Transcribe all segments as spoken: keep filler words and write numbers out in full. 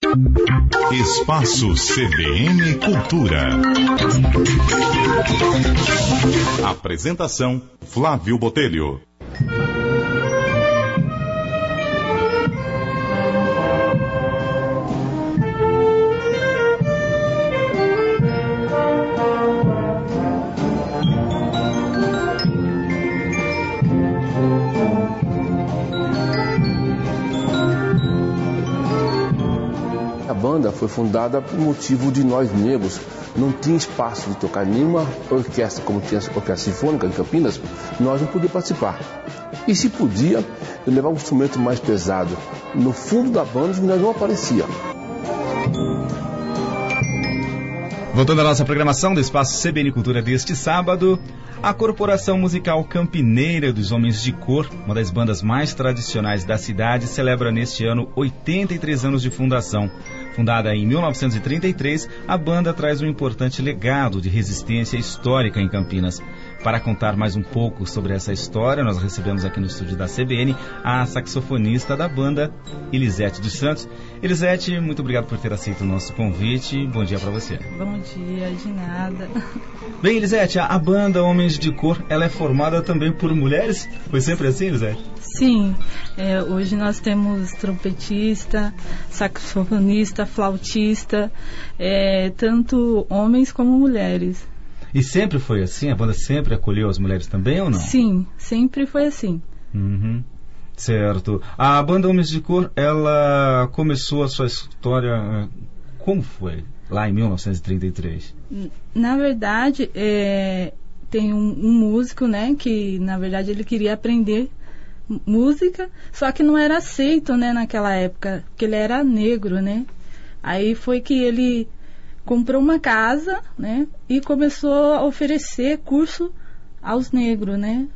Espaço C B N Cultura. Apresentação: Flávio Botelho. A banda foi fundada por motivo de nós negros não tinha espaço de tocar nenhuma orquestra, como tinha a orquestra sinfônica em Campinas, nós não podíamos participar. E se podia, eu levava um instrumento mais pesado. No fundo da banda, nós não aparecia. Voltando à nossa programação do Espaço C B N Cultura deste sábado, a Corporação Musical Campineira dos Homens de Cor, uma das bandas mais tradicionais da cidade, celebra neste ano oitenta e três anos de fundação. Fundada em mil novecentos e trinta e três, a banda traz um importante legado de resistência histórica em Campinas. Para contar mais um pouco sobre essa história, nós recebemos aqui no estúdio da C B N a saxofonista da banda, Elisete dos Santos. Elisete, muito obrigado por ter aceito o nosso convite. Bom dia para você. Bom dia, de nada. Bem, Elisete, a, a banda Homens de Cor, ela é formada também por mulheres? Foi sempre assim, Elisete? Sim, é, hoje nós temos trompetista, saxofonista, flautista, é, tanto homens como mulheres. E sempre foi assim? A banda sempre acolheu as mulheres também ou não? Sim, sempre foi assim. Uhum. Certo. A banda Homens de Cor, ela começou a sua história, como foi? Lá em mil novecentos e trinta e três. Na verdade, é, tem um, um músico, né, que na verdade ele queria aprender música, só que não era aceito, né, naquela época, porque ele era negro, né? Aí foi que ele comprou uma casa, né, e começou a oferecer curso aos negros, né?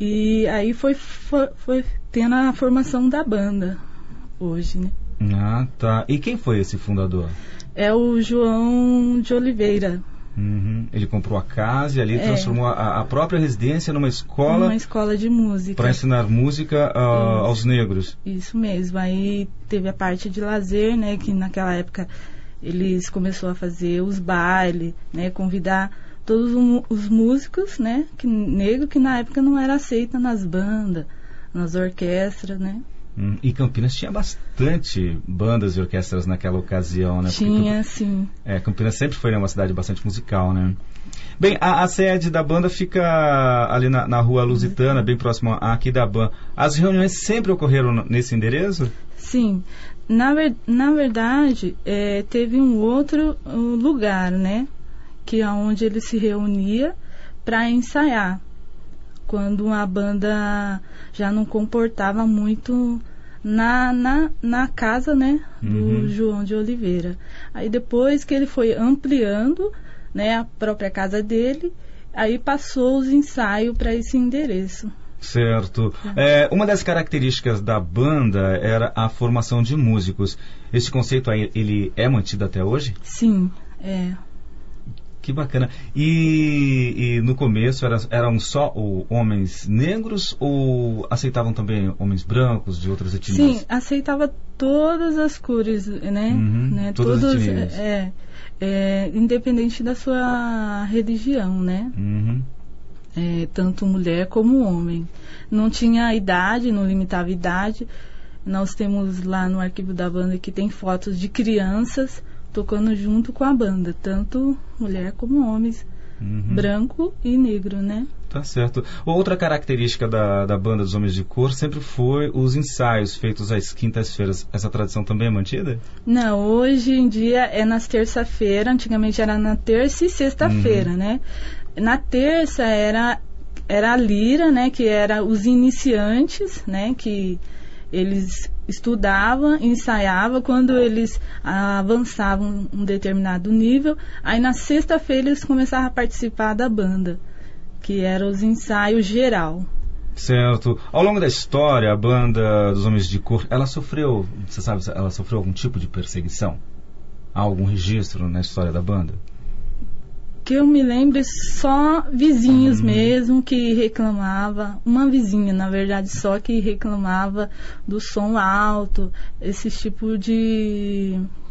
E aí foi, foi, foi tendo a formação da banda hoje, né? Ah, tá. E quem foi esse fundador? É o João de Oliveira. Uhum. Ele comprou a casa e ali é. transformou a, a própria residência numa escola... Uma escola de música. Para ensinar música uh, aos negros. Isso mesmo. Aí teve a parte de lazer, né? Que naquela época eles começaram a fazer os bailes, né? Convidar todos os músicos, né? Que, negro que na época não era aceita nas bandas, nas orquestras, né? Hum, e Campinas tinha bastante bandas e orquestras naquela ocasião, né? Tinha, Porque, sim. É, Campinas sempre foi, né, uma cidade bastante musical, né? Bem, a, a sede da banda fica ali na, na rua Lusitana, bem próximo aqui da Ban. As reuniões sempre ocorreram nesse endereço? Sim. Na, ver, na verdade, é, teve um outro um lugar, né? Que é onde ele se reunia para ensaiar. Quando a banda já não comportava muito na, na, na casa, né, do uhum. João de Oliveira. Aí depois que ele foi ampliando, né, a própria casa dele, aí passou os ensaios para esse endereço. Certo. É, uma das características da banda era a formação de músicos. Esse conceito aí, ele é mantido até hoje? Sim, é. Que bacana. E, e no começo era, eram só o, homens negros ou aceitavam também homens brancos de outras etnias? Sim, aceitava todas as cores, né? Uhum, né? Todas Todos, as etnias. É, é, independente da sua religião, né? Uhum. É, tanto mulher como homem. Não tinha idade, não limitava idade. Nós temos lá no arquivo da banda que tem fotos de crianças tocando junto com a banda, tanto mulher como homens, uhum. branco e negro, né? Tá certo. Outra característica da, da banda dos Homens de Cor sempre foi os ensaios feitos às quintas-feiras. Essa tradição também é mantida? Não, hoje em dia é nas terça-feira, antigamente era na terça e sexta-feira, uhum. né? Na terça era, era a lira, né? Que era os iniciantes, né? Que eles estudavam, ensaiavam, quando eles ah, avançavam um determinado nível, aí na sexta-feira eles começavam a participar da banda, que eram os ensaios geral. Certo. Ao longo da história, a banda dos Homens de Cor, ela sofreu, você sabe, ela sofreu algum tipo de perseguição? Há algum registro na história da banda? Que eu me lembro, só vizinhos uhum. mesmo que reclamava, uma vizinha na verdade só que reclamava do som alto, esse tipo de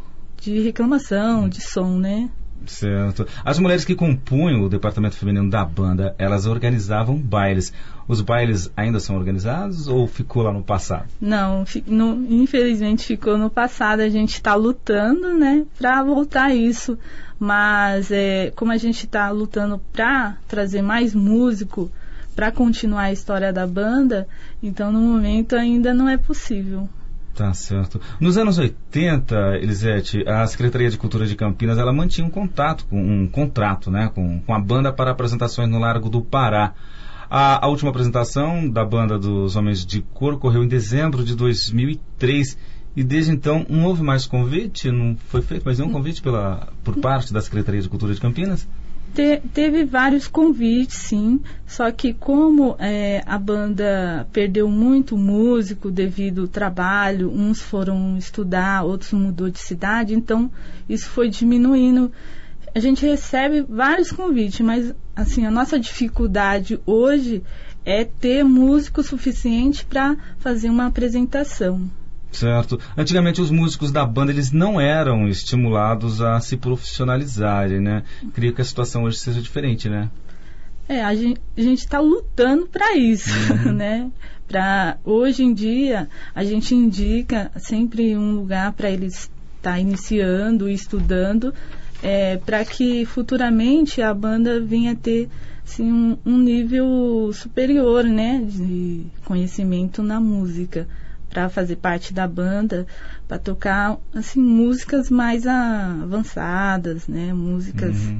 de reclamação, de som, né? Certo. As mulheres que compunham o departamento feminino da banda, elas organizavam bailes. Os bailes ainda são organizados ou ficou lá no passado? Não, fi, no, infelizmente ficou no passado. A gente está lutando, né, para voltar a isso. Mas é, como a gente está lutando para trazer mais músico, para continuar a história da banda, então no momento ainda não é possível. Tá certo. Nos anos oitenta, Elisete, a Secretaria de Cultura de Campinas, ela mantinha um contato, com, um contrato, né, com, com a banda para apresentações no Largo do Pará. A, a última apresentação da banda dos Homens de Cor ocorreu em dezembro de dois mil e três e desde então não houve mais convite, não foi feito mais nenhum convite pela, por parte da Secretaria de Cultura de Campinas? Te, teve vários convites, sim, só que como é, a banda perdeu muito músico devido ao trabalho, uns foram estudar, outros mudou de cidade, então isso foi diminuindo. A gente recebe vários convites, mas assim, a nossa dificuldade hoje é ter músico suficiente para fazer uma apresentação. Certo. Antigamente os músicos da banda eles não eram estimulados a se profissionalizarem, né? Creio que a situação hoje seja diferente, né? É, a gente está lutando para isso, uhum. né? Pra, hoje em dia a gente indica sempre um lugar para eles estar tá iniciando e estudando, é, para que futuramente a banda venha ter assim, um, um nível superior, né? De conhecimento na música, para fazer parte da banda, para tocar assim músicas mais avançadas, né? Músicas uhum.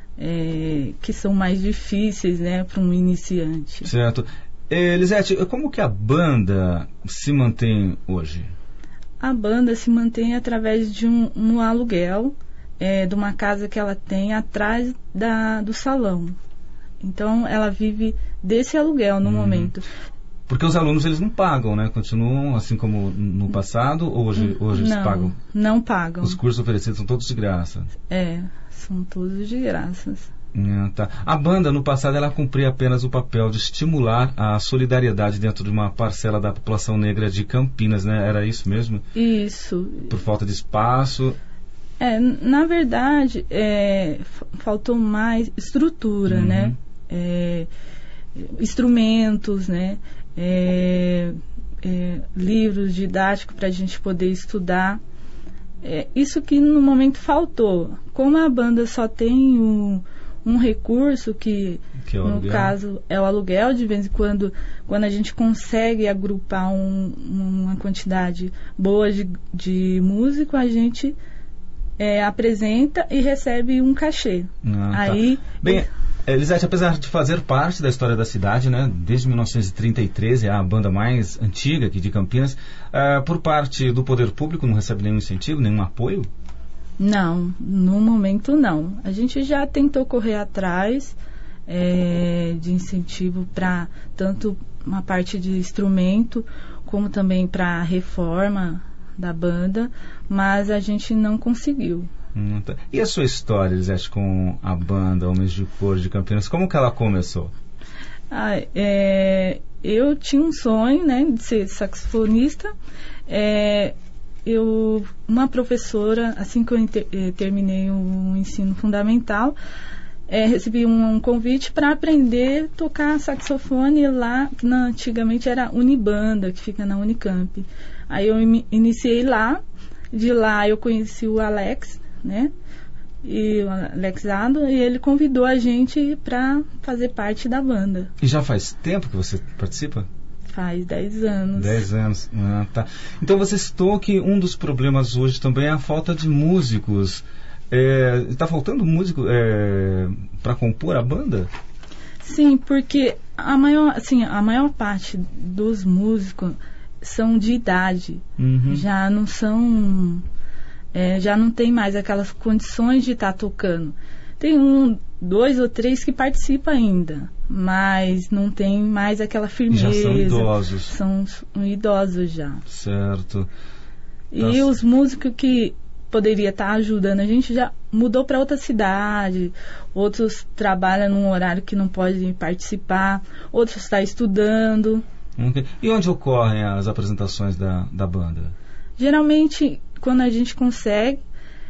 é, que são mais difíceis, né, para um iniciante. Certo. Elisete, como que a banda se mantém hoje? A banda se mantém através de um, um aluguel é, de uma casa que ela tem atrás da, do salão. Então ela vive desse aluguel no uhum. momento. Porque os alunos, eles não pagam, né? Continuam assim como no passado, ou hoje, hoje não, eles pagam? Não pagam. Os cursos oferecidos são todos de graça? É, são todos de graça. É, tá. A banda, no passado, ela cumpria apenas o papel de estimular a solidariedade dentro de uma parcela da população negra de Campinas, né? Era isso mesmo? Isso. Por falta de espaço? É, na verdade, é, faltou mais estrutura, uhum. né? É, instrumentos, né? É, é, livros didáticos para a gente poder estudar. É, isso que no momento faltou. Como a banda só tem um, um recurso que, que é no aluguel. Caso é o aluguel, de vez em quando, quando a gente consegue agrupar um, uma quantidade boa de, de músico, a gente é, apresenta e recebe um cachê. Ah, Aí tá. Bem, Elisete, apesar de fazer parte da história da cidade, né, desde mil novecentos e trinta e três, é a banda mais antiga aqui de Campinas, uh, por parte do poder público não recebe nenhum incentivo, nenhum apoio? Não, no momento não. A gente já tentou correr atrás é, de incentivo para tanto uma parte de instrumento, como também para a reforma da banda, mas a gente não conseguiu. Hum, tá. E a sua história, Elisete, com a banda Homens de Cor de Campinas, como que ela começou? Ah, é, eu tinha um sonho, né, de ser saxofonista. É, eu, uma professora, assim que eu inter, eh, terminei o ensino fundamental, é, recebi um, um convite para aprender a tocar saxofone lá, que na, antigamente era Unibanda, que fica na Unicamp. Aí eu me iniciei lá, de lá eu conheci o Alex, né? E o Alex Ado, e ele convidou a gente para fazer parte da banda. E já faz tempo que você participa? Faz dez anos. Dez anos, ah, tá. Então você citou que um dos problemas hoje também é a falta de músicos. Está é, faltando músico é, para compor a banda? Sim, porque a maior, assim, a maior parte dos músicos são de idade. Uhum. Já não são... É, já não tem mais aquelas condições de estar tá tocando. Tem um, dois ou três que participam ainda, mas não tem mais aquela firmeza. Já são idosos. São idosos já. Certo. E tá. Os músicos que poderia estar tá ajudando a gente já mudou para outra cidade, outros trabalham num horário que não podem participar, outros estão tá estudando. Okay. E onde ocorrem as apresentações da, da banda? Geralmente, quando a gente consegue,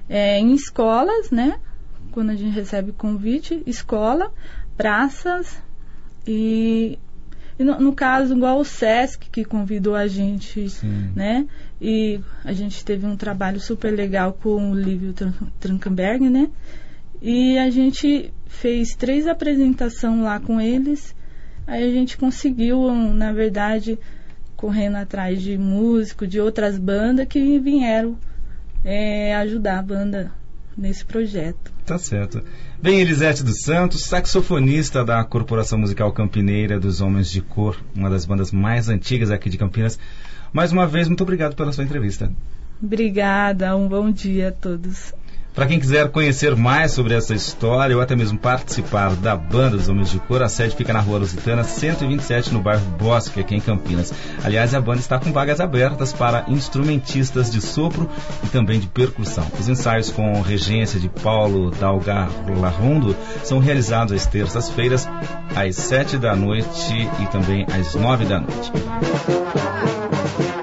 é, em escolas, né? Quando a gente recebe convite, escola, praças e, e no, no caso, igual o Sesc, que convidou a gente, Sim. né? E a gente teve um trabalho super legal com o Lívio Trankenberg, né? E a gente fez três apresentações lá com eles. Aí a gente conseguiu, na verdade, correndo atrás de músicos, de outras bandas que vieram é, ajudar a banda nesse projeto. Tá certo. Bem, Elisete dos Santos, saxofonista da Corporação Musical Campineira dos Homens de Cor, uma das bandas mais antigas aqui de Campinas. Mais uma vez, muito obrigado pela sua entrevista. Obrigada, um bom dia a todos. Para quem quiser conhecer mais sobre essa história ou até mesmo participar da banda dos Homens de Cor, a sede fica na Rua Lusitana, cento e vinte e sete, no bairro Bosque, aqui em Campinas. Aliás, a banda está com vagas abertas para instrumentistas de sopro e também de percussão. Os ensaios com regência de Paulo Dalgarlarondo são realizados às terças-feiras, às sete da noite e também às nove da noite.